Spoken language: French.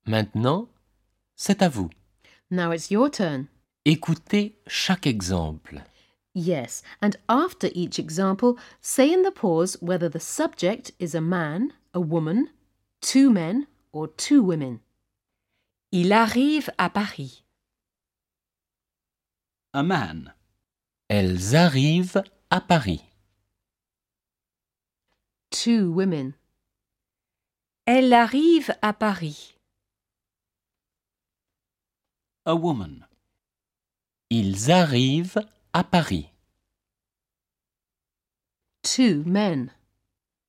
Maintenant, c'est à vous. Now it's your turn. Écoutez chaque exemple. Yes, and after each example, say in the pause whether the subject is a man, a woman, two men, or two women. Il arrive à Paris. A man. Elles arrivent à Paris. Two women. Elle arrive à Paris. A woman. Ils arrivent à Paris. Two men.